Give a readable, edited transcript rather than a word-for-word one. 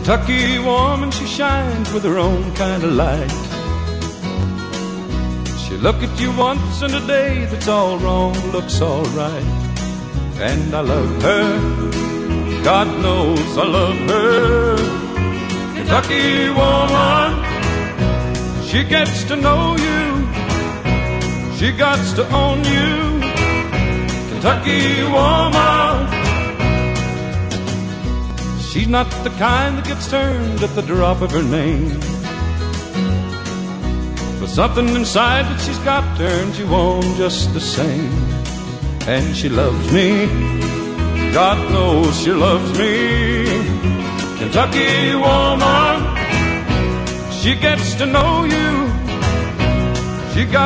Kentucky woman, she shines with her own kind of light. She look at you once in a day, that's all wrong, looks all right. And I love her, God knows I love her. Kentucky woman, she gets to know you, she gots to own you. Kentucky woman, she's not the kind that gets turned at the drop of her name. But something inside that she's got turns you on just the same. And she loves me, God knows she loves me. Kentucky woman, she gets to know you, she got